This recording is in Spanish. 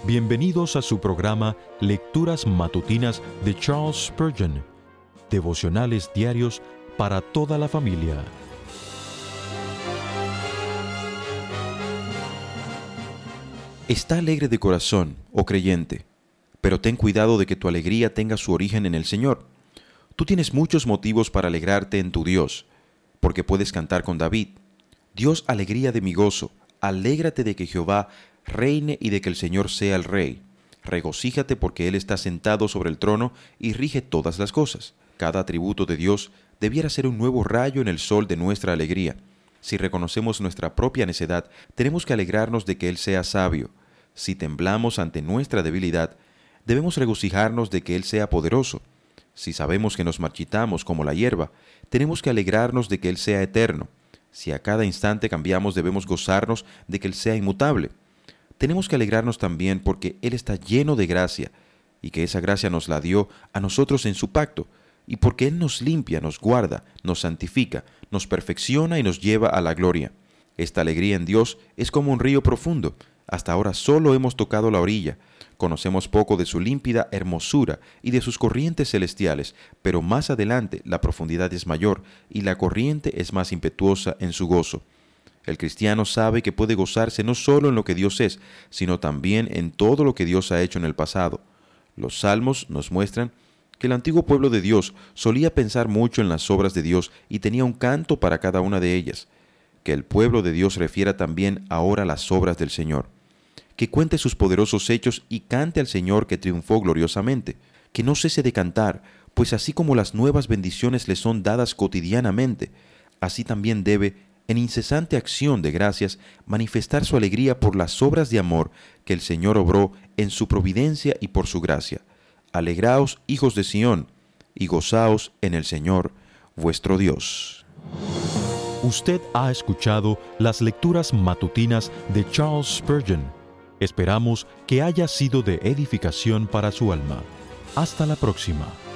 Bienvenidos a su programa Lecturas Matutinas de Charles Spurgeon, devocionales diarios para toda la familia. Está alegre de corazón, oh creyente, pero ten cuidado de que tu alegría tenga su origen en el Señor. Tú tienes muchos motivos para alegrarte en tu Dios, porque puedes cantar con David: Dios, alegría de mi gozo, alégrate de que Jehová reine y de que el Señor sea el Rey. Regocíjate porque Él está sentado sobre el trono y rige todas las cosas. Cada atributo de Dios debiera ser un nuevo rayo en el sol de nuestra alegría. Si reconocemos nuestra propia necedad, tenemos que alegrarnos de que Él sea sabio. Si temblamos ante nuestra debilidad, debemos regocijarnos de que Él sea poderoso. Si sabemos que nos marchitamos como la hierba, tenemos que alegrarnos de que Él sea eterno. Si a cada instante cambiamos, debemos gozarnos de que Él sea inmutable. Tenemos que alegrarnos también porque Él está lleno de gracia, y que esa gracia nos la dio a nosotros en su pacto, y porque Él nos limpia, nos guarda, nos santifica, nos perfecciona y nos lleva a la gloria. Esta alegría en Dios es como un río profundo. Hasta ahora solo hemos tocado la orilla. Conocemos poco de su límpida hermosura y de sus corrientes celestiales, pero más adelante la profundidad es mayor y la corriente es más impetuosa en su gozo. El cristiano sabe que puede gozarse no solo en lo que Dios es, sino también en todo lo que Dios ha hecho en el pasado. Los salmos nos muestran que el antiguo pueblo de Dios solía pensar mucho en las obras de Dios y tenía un canto para cada una de ellas. Que el pueblo de Dios refiera también ahora las obras del Señor. Que cuente sus poderosos hechos y cante al Señor que triunfó gloriosamente. Que no cese de cantar, pues así como las nuevas bendiciones le son dadas cotidianamente, así también debe, en incesante acción de gracias, manifestar su alegría por las obras de amor que el Señor obró en su providencia y por su gracia. Alegraos, hijos de Sión, y gozaos en el Señor, vuestro Dios. Usted ha escuchado las lecturas matutinas de Charles Spurgeon. Esperamos que haya sido de edificación para su alma. Hasta la próxima.